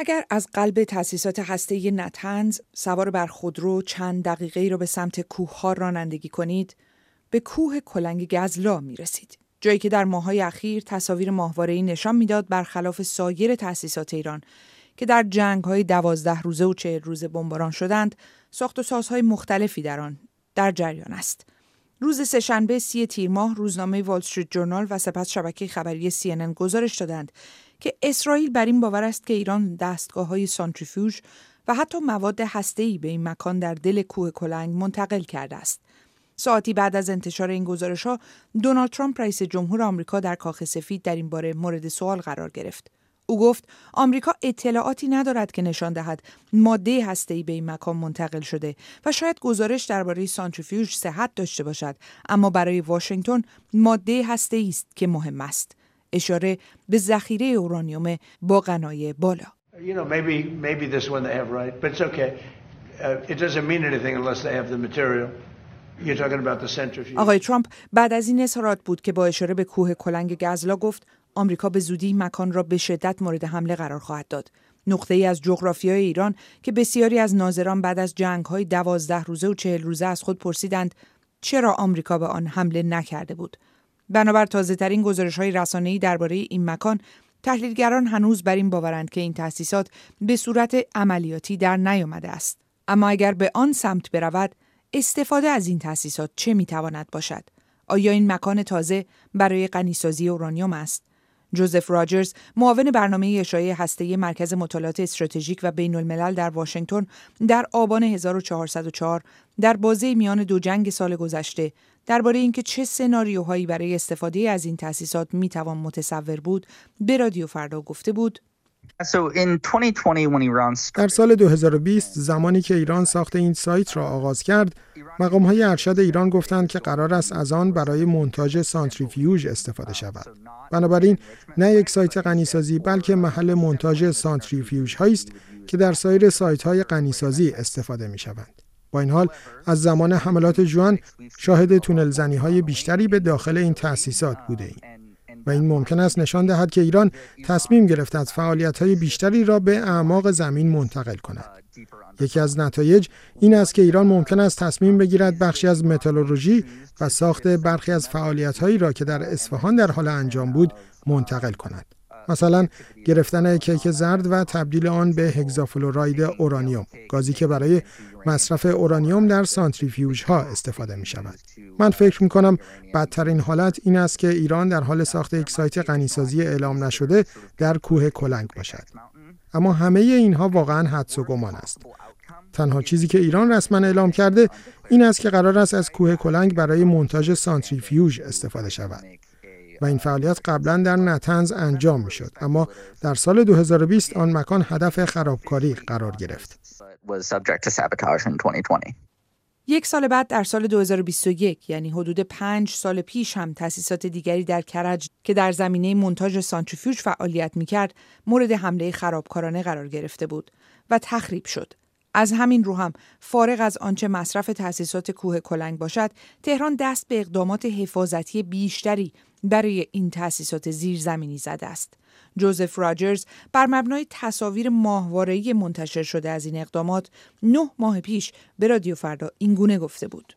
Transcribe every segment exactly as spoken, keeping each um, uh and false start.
اگر از قلب تأسیسات هسته‌ای نتنز سوار بر خودرو چند دقیقه‌ای را به سمت کوه‌ها رانندگی کنید، به کوه کلنگ گزلا می‌رسید. جایی که در ماه‌های اخیر تصاویر ماهواره‌ای نشان می‌داد برخلاف سایر تأسیسات ایران که در جنگ‌های دوازده روزه و چهل روزه بمباران شدند، ساخت و سازهای مختلفی در آن در جریان است. روز سه‌شنبه سی تیر ماه روزنامه وال استریت جورنال و سپس شبکه خبری سی ان ان گزارش دادند که اسرائیل بر این باور است که ایران دستگاه‌های سانتریفیوژ و حتی مواد هسته‌ای به این مکان در دل کوه کلنگ منتقل کرده است. ساعتی بعد از انتشار این گزارش‌ها، دونالد ترامپ رئیس جمهور آمریکا در کاخ سفید در این باره مورد سوال قرار گرفت. او گفت آمریکا اطلاعاتی ندارد که نشان دهد ماده هسته‌ای به این مکان منتقل شده و شاید گزارش درباره سانتریفیوژ صحت داشته باشد، اما برای واشنگتن ماده هسته‌ای است که مهم است. اشاره به ذخیره اورانیوم با غنای بالا. You know, maybe maybe this one they have right, but it's okay. Uh, it doesn't mean anything unless they have the material. You're talking about the centrifuge. آقای ترامپ بعد از این اظهارات بود که با اشاره به کوه کلنگ گزلا گفت آمریکا به زودی مکان را به شدت مورد حمله قرار خواهد داد. نقطه‌ای از جغرافیای ایران که بسیاری از ناظران بعد از جنگ‌های دوازده روزه و چهل روزه از خود پرسیدند چرا آمریکا به آن حمله نکرده بود. بنابر تازه‌ترین گزارش‌های رسانه‌ای درباره این مکان، تحلیلگران هنوز بر این باورند که این تأسیسات به صورت عملیاتی در نیامده است. اما اگر به آن سمت برود، استفاده از این تأسیسات چه می‌تواند باشد؟ آیا این مکان تازه برای غنیسازی اورانیوم است؟ جوزف راجرز، معاون برنامه اشاعه هسته‌ای مرکز مطالعات استراتژیک و بین‌الملل در واشنگتن، در آبان هزار و چهارصد و چهار در بازه میان دو جنگ سال گذشته درباره اینکه چه سناریوهایی برای استفاده از این تأسیسات میتوان متصور بود، به رادیو فردا گفته بود: در سال دو هزار و بیست زمانی که ایران ساخت این سایت را آغاز کرد، مقام‌های ارشد ایران گفتند که قرار است از آن برای مونتاژ سانتریفیوژ استفاده شود. بنابراین نه یک سایت غنیسازی بلکه محل مونتاژ سانتریفیوژ هایی است که در سایر سایت‌های غنیسازی استفاده می‌شوند. با این حال از زمان حملات ژوئن شاهد تونل زنی‌های بیشتری به داخل این تأسیسات بوده‌ایم و این ممکن است نشان دهد که ایران تصمیم گرفته است فعالیت‌های بیشتری را به اعماق زمین منتقل کند. یکی از نتایج این است که ایران ممکن است تصمیم بگیرد بخشی از متالورژی و ساخت برخی از فعالیت‌هایی را که در اصفهان در حال انجام بود منتقل کند. مثلا گرفتن کیک زرد و تبدیل آن به هگزافلوراید اورانیوم، گازی که برای مصرف اورانیوم در سانتریفیوژها استفاده می شود. من فکر می کنم بدترین حالت این است که ایران در حال ساخت یک سایت غنیسازی اعلام نشده در کوه کلنگ باشد. اما همه اینها واقعا حدس و گمان است. تنها چیزی که ایران رسما اعلام کرده این است که قرار است از کوه کلنگ برای مونتاژ سانتریفیوژ استفاده شود. و این فعالیت قبلا در نتنز انجام می شد، اما در سال دو هزار و بیست آن مکان هدف خرابکاری قرار گرفت. یک سال بعد در سال دو هزار و بیست و یک، یعنی حدود پنج سال پیش، هم تأسیسات دیگری در کرج که در زمینه مونتاژ سانتریفیوژ فعالیت می کرد مورد حمله خرابکارانه قرار گرفته بود و تخریب شد. از همین رو هم فارغ از آنچه مصرف تأسیسات کوه کلنگ باشد، تهران دست به اقدامات حفاظتی بیشتری برای این تأسیسات زیرزمینی زده است. جوزف راجرز بر مبنای تصاویر ماهواره‌ای منتشر شده از این اقدامات نه ماه پیش به رادیو فردا این گونه گفته بود: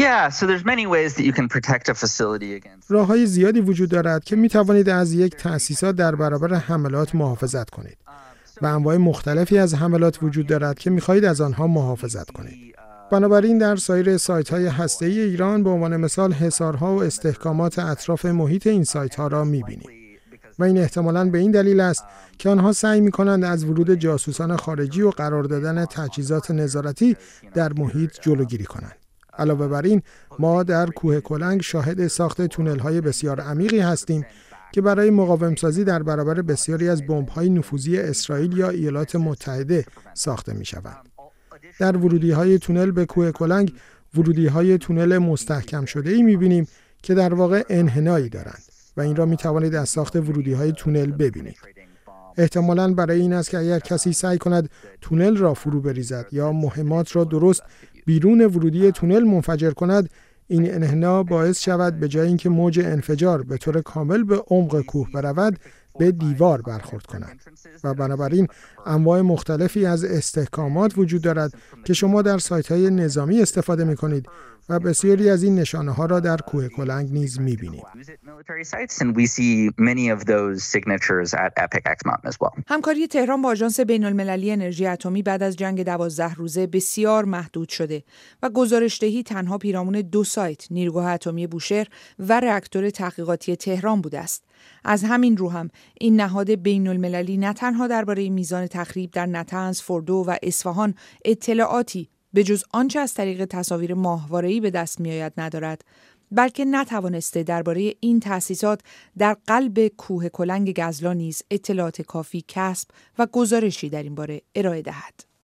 راه‌های زیادی وجود دارد که می توانید از یک تأسیسات در برابر حملات محافظت کنید. و انواع مختلفی از حملات وجود دارد که می‌خواهید از آنها محافظت کنید. بنابراین در سایر سایت‌های هسته‌ای ایران به عنوان مثال حصارها و استحکامات اطراف محیط این سایت‌ها را می‌بینید. و این احتمالاً به این دلیل است که آنها سعی می‌کنند از ورود جاسوسان خارجی و قرار دادن تجهیزات نظارتی در محیط جلوگیری کنند. علاوه بر این، ما در کوه کلنگ شاهد ساخت تونل‌های بسیار عمیقی هستیم که برای مقاوم‌سازی در برابر بسیاری از بمب‌های نفوذی اسرائیل یا ایالات متحده ساخته می‌شوند. در ورودی‌های تونل به کوه کلنگ، ورودی‌های تونل مستحکم شده‌ای می‌بینیم که در واقع انحنایی دارند و این را می‌توانید از ساخت ورودی‌های تونل ببینید. احتمالاً برای این است که اگر کسی سعی کند تونل را فرو بریزد یا مهمات را درست بیرون ورودی تونل منفجر کند، این انحنا باعث شود به جای اینکه موج انفجار به طور کامل به عمق کوه برود، به دیوار برخورد کنند و بنابراین انواع مختلفی از استحکامات وجود دارد که شما در سایت‌های نظامی استفاده می‌کنید و بسیاری از این نشانه‌ها را در کوه کلنگ نیز می‌بینید. همکاری تهران با آژانس بین‌المللی انرژی اتمی بعد از جنگ دوازده روزه بسیار محدود شده و گزارش‌دهی تنها پیرامون دو سایت، نیروگاه اتمی بوشهر و راکتور تحقیقاتی تهران بوده است. از همین رو هم این نهاد بین‌المللی نه تنها درباره میزان تخریب در نطنز، فردو و اصفهان اطلاعاتی به جز آنچه از طریق تصاویر ماهواره‌ای به دست می‌آید ندارد، بلکه نتوانسته درباره این تأسیسات در قلب کوه کلنگ گزلا نیز اطلاعات کافی کسب و گزارشی در این باره ارائه دهد.